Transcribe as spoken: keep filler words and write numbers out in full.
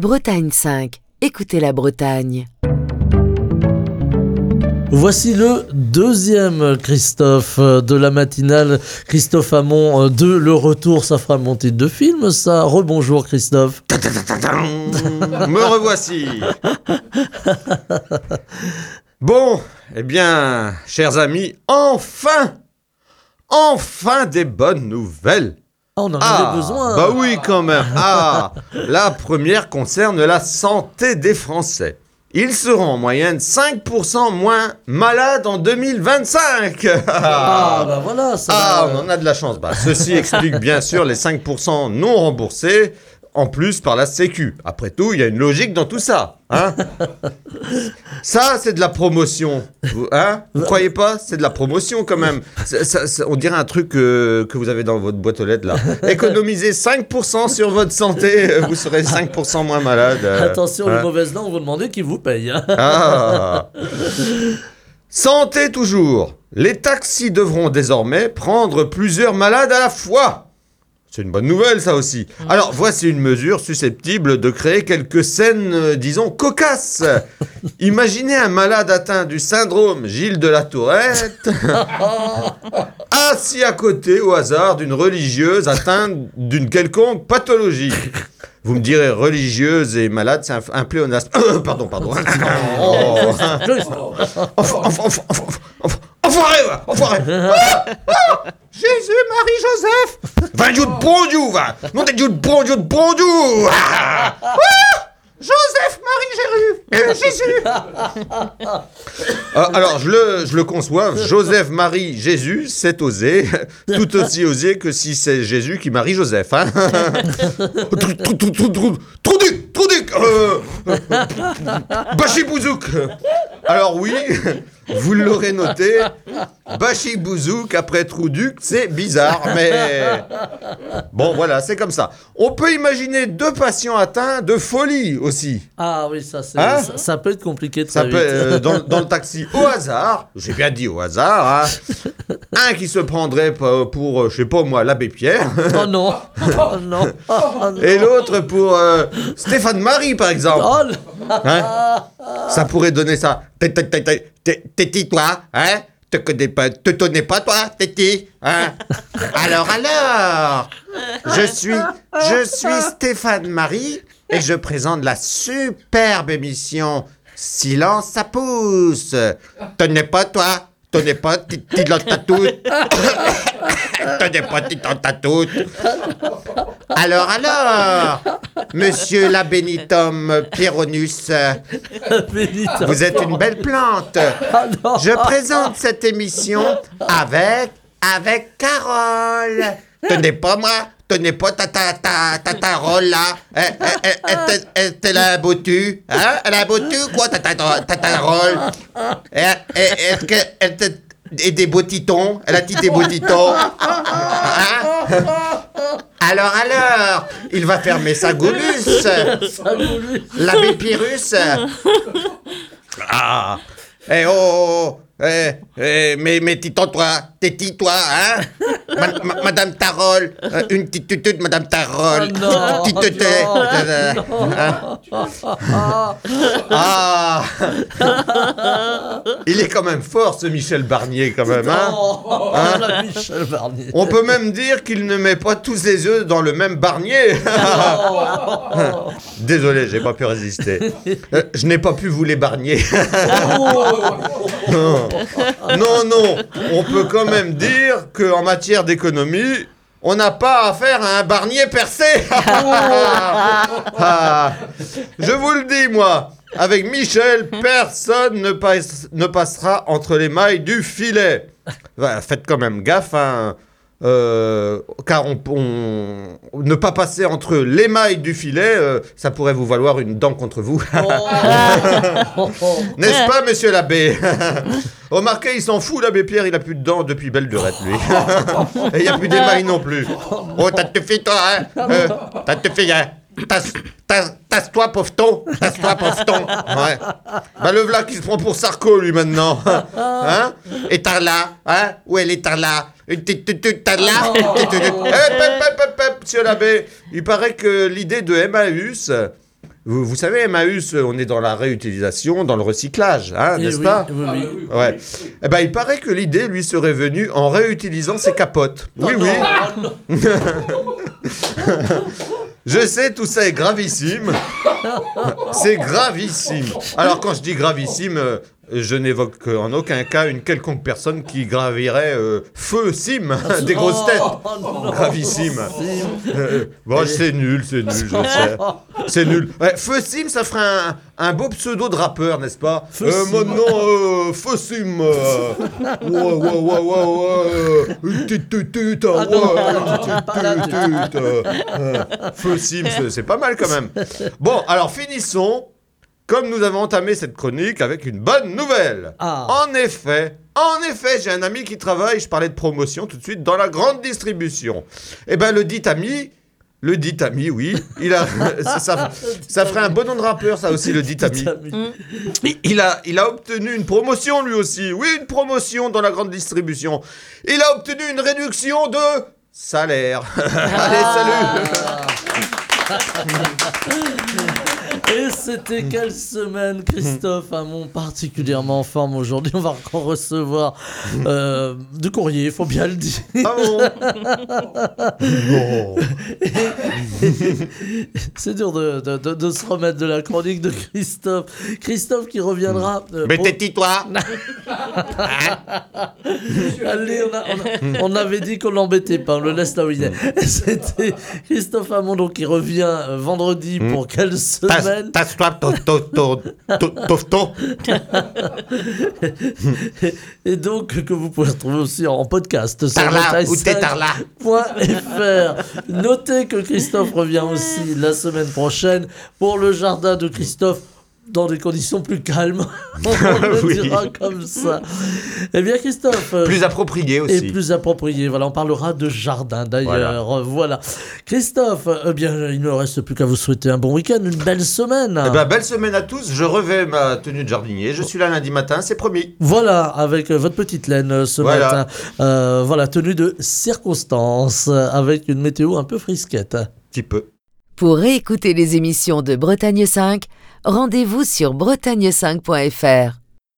Bretagne cinq. Écoutez la Bretagne. Voici le deuxième Christophe de la matinale. Christophe Hamon de Le Retour, ça fera mon titre de film, ça. Rebonjour Christophe. Me revoici. Bon, eh bien, chers amis, enfin, enfin des bonnes nouvelles. Ah, on en Ah, avait besoin. bah oui, quand même. Ah, la première concerne la santé des Français. Ils seront en moyenne cinq pour cent moins malades en deux mille vingt-cinq. Ah, bah voilà. Ça Ah, va. on en a de la chance. Bah, ceci explique bien sûr les cinq pour cent non remboursés, en plus par la Sécu. Après tout, il y a une logique dans tout ça. Hein. Ça, c'est de la promotion. Vous, hein vous croyez pas? C'est de la promotion quand même. Ça, ça, ça, on dirait un truc euh, que vous avez dans votre boîte aux lettres là. Économisez cinq pour cent sur votre santé, euh, vous serez cinq pour cent moins malade. euh, Attention, hein. les mauvaises langues vont demander qui vous paye. Hein. Ah. Santé toujours. Les taxis devront désormais prendre plusieurs malades à la fois. C'est une bonne nouvelle, ça aussi. Alors, voici une mesure susceptible de créer quelques scènes, euh, disons, cocasses. Imaginez un malade atteint du syndrome Gilles de la Tourette, assis à côté, au hasard, d'une religieuse atteinte d'une quelconque pathologie. Vous me direz, religieuse et malade, c'est un, un pléonasme. Euh, pardon, pardon. Oh. Enfin, enfin, enfin, enfin, enfin, enfoiré, va, enfoiré. Ah, ah, Jésus, Marie, Joseph. Va, Dieu de bon Dieu, va. Non, Dieu de bon Dieu de bon Dieu. Ah, ah, Joseph, Marie, Jéru, euh, Jésus. Euh, alors, je le, je le conçois. Joseph, Marie, Jésus, c'est osé. Tout aussi osé que si c'est Jésus qui marie Joseph. Hein. Trouduc, Trouduc, euh, Bachibouzouk. Alors oui, vous l'aurez noté, Bachibouzouk après Trouduc, c'est bizarre, mais bon voilà, c'est comme ça. On peut imaginer deux patients atteints de folie aussi. Ah oui, ça, c'est, Hein ça, ça peut être compliqué très Ça vite. peut, euh, dans, dans le taxi, au hasard, j'ai bien dit au hasard, hein, un qui se prendrait pour, pour, euh, je sais pas moi, l'abbé Pierre, Oh non. Oh non. Oh non. et l'autre pour euh, Stéphane Marie, par exemple. Oh là. Hein? Ça pourrait donner ça. Téti, toi, hein? Te connais pas, te connais pas, toi, Téti, hein? Alors, alors, je suis, je suis Stéphane Marie et je présente la superbe émission Silence, ça pousse. Tenez pas, toi, tenez pas, titi dans ta toute. Tenez pas, titi dans ta toute. Alors, alors, monsieur l'abbénitum Pierronus, Bénita. vous êtes une belle plante. Ah non. Je présente cette émission avec, avec Carole. Tenez pas moi, tenez pas ta ta ta ta ta rôle là. Elle, elle, elle, elle, elle, elle a un beau tu, hein? Elle a un beau tu quoi, ta ta ta ta ta rôle. Elle, elle, elle, elle, elle te- et des beaux titons, elle a dit des beaux titons. Hein? Alors, alors, il va fermer sa goulus. Ça voulu. L'abbé Pyrrhus. Ah. Eh oh, oh, oh. Eh, eh, mais, mais titons, toi, tétis, toi, hein? Ma- ma- Madame Tarol, euh, une petite tutude, Madame Tarol. Oh non, Petite tutée. non, Hein? Ah. Il est quand même fort, ce Michel Barnier, quand même, hein? Oh, Hein? la Michel Barnier. On peut même dire qu'il ne met pas tous ses œufs dans le même barnier. Désolé, j'ai pas pu résister. Euh, je n'ai pas pu vous les barnier. Non. non, non, on peut quand même dire qu'en matière d'économie, on n'a pas affaire à un barnier percé. Ah, je vous le dis, moi, avec Michel, personne ne, passe- ne passera entre les mailles du filet. Ouais, faites quand même gaffe, hein. Euh, car on, on- ne pas passer entre les mailles du filet, euh, ça pourrait vous valoir une dent contre vous. Oh. N'est-ce pas, monsieur l'abbé? Remarquez, il s'en fout, l'abbé Pierre, il a plus de dents depuis belle lurette, lui. Et il n'y a plus d'émail non plus. Oh, t'as te fait, toi, hein? Euh, t'as te fait, hein? Tasse- tasse- Tasse-toi, pauvreton. Tasse-toi, pauvreton. Ouais. Bah, le v'là qui se prend pour Sarko, lui, maintenant. Hein? Et Tarla, hein? Où est les Tarla? Une petite tutute Tarla? Une petite tutute. Hop, hop, hop, hop, hop, monsieur l'abbé. Il paraît que l'idée de Emmaüs Vous, vous savez, Emmaüs, on est dans la réutilisation, dans le recyclage, hein, Eh n'est-ce oui, pas? oui, oui. Ah, Ouais. Eh ben, il paraît que l'idée lui serait venue en réutilisant ses capotes. Oui, Oh oui. non, oh non. Je sais, tout ça est gravissime. C'est gravissime. Alors, quand je dis gravissime, euh, je n'évoque en aucun cas une quelconque personne qui gravirait euh, feu sim des grosses têtes. Oh, non. Gravissime. Euh, bon, c'est nul, c'est nul, je sais. C'est nul. Ouais, Feu Sim, ça ferait un, un beau pseudo de rappeur, n'est-ce pas? Feu euh, Sim. Maintenant, euh, Feu Sim. euh, Ouais, ouais, ouais, ouais, ouais. euh, tut, tut, tut, ah, Ah non, ouais, non, tut, pas là, tut, tut, euh, euh, Feu Sim, c'est- c'est pas mal quand même. Bon, alors finissons, comme nous avons entamé cette chronique, avec une bonne nouvelle. Ah. En effet, en effet, j'ai un ami qui travaille, je parlais de promotion tout de suite, dans la grande distribution. Eh ben, le dit ami, le dit ami, oui, il a, ça, ça, ça ferait un bon nom de rappeur, ça aussi, le dit ami. Il- Il a, il a obtenu une promotion, lui aussi. Oui, une promotion dans la grande distribution. Il a obtenu une réduction de salaire. Allez, salut. Et c'était quelle semaine, Christophe Hamon, particulièrement en forme aujourd'hui. On va encore recevoir euh, du courrier, il faut bien le dire. Ah bon? Non. C'est dur de, de, de, de se remettre de la chronique de Christophe. Christophe qui reviendra. euh, Mais pour- t'es toi. Allez, on, a- on a- on avait dit qu'on l'embêtait pas, on le laisse là où il est. C'était Christophe Hamon donc, qui revient euh, vendredi pour quelle semaine? Tasse-toi, tofton. Et donc que vous pouvez retrouver aussi en podcast sur Tarla, bretagne où t'es, cinq Tarla? point F R. Notez que Christophe revient aussi la semaine prochaine pour le jardin de Christophe dans des conditions plus calmes. On le Oui. dira comme ça. Eh bien Christophe... euh, Plus approprié et aussi. plus approprié. Voilà, on parlera de jardin d'ailleurs. Voilà. Christophe, eh bien, il ne reste plus qu'à vous souhaiter un bon week-end, une belle semaine. Eh ben, belle semaine à tous. Je revais ma tenue de jardinier. Je suis là lundi matin, c'est promis. Voilà, avec euh, votre petite laine euh, ce Voilà. matin. Euh, voilà, tenue de circonstance, euh, avec une météo un peu frisquette. Petit peu. Pour réécouter les émissions de Bretagne cinq, rendez-vous sur bretagne cinq point F R.